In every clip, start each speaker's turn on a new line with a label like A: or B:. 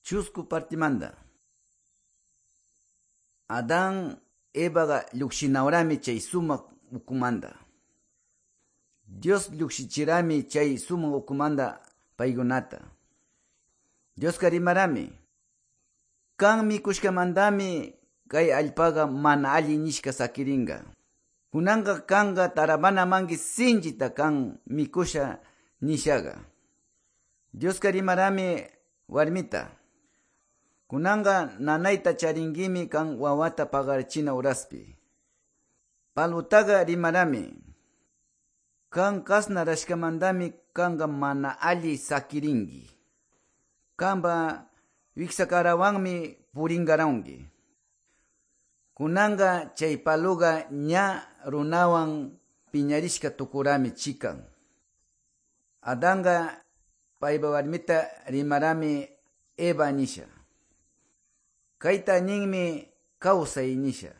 A: Chusku partimanda. Adán Evaga llukshinawrami chay sumak ukumanda. Dios llukshichirami chay sumak ukumanda paygunata. Dios karimarami. Kan mikushkamandami kay allpaga mana alli nishka sakiringa. Kunanga kanga tarabana mangi sinjita kan mikusha nishaga. Dios karimarami warmita. Kunanga nanaita charingimi kan wawata pagarchina uraspi. Palutaga rimarami. Kan kasna rashkamandami kanga mana alli sakiringi. Kamba wiksakarawanmi puringaraungi. Kunanga chay paluga nya runawan piñarishka tukurami chikan. Adanga payba warmita rimarami Eva nisha. Kaita ninmi kausay nisha.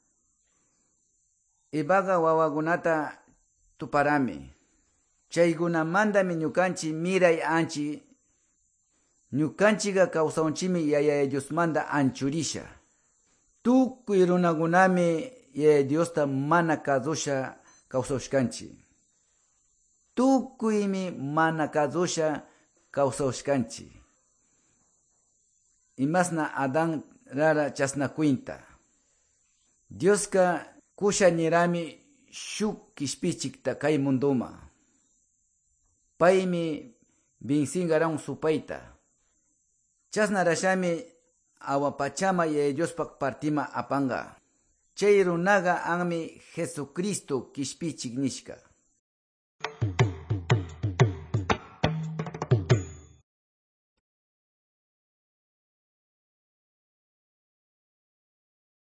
A: Evaga wawagunata tuparami. Chaygunamandami ñukanchi miray anchi. Ñukanchiga kausaunchimi yaya Diosmanda anchurisha. Tukuy runagunami yaya Diosta mana kadusha kausaushkanchi. Tukuymi mana kadusha kausaushkanchi. Imasna Adán rara chasna cuenta. Dioska kusha nirami shuk kishpichikta kay munduma. Paymi binsingaran supaita. Chasna rashami awapachama yaya Diospak partima apanga. Chay runaga anmi Jesucristo kishpichik nishka.